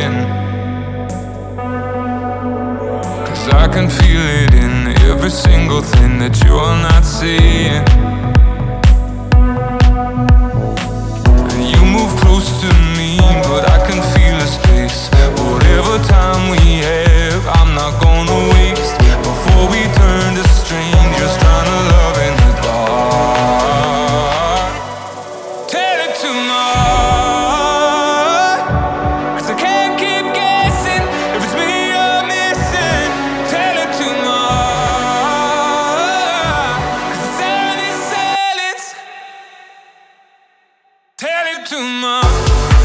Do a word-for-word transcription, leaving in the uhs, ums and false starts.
again. 'Cause I can feel it in every single thing that you're not seeing. And you move close to me, but I can feel the space. Whatever time we have, I'm not gonna waste before we turn to strangers trying to love in the dark. Tell it to my heart, 'cause I can't keep guessing if it's me you're missing. Tell it to my heart, 'cause the sound is silence. Tell it to my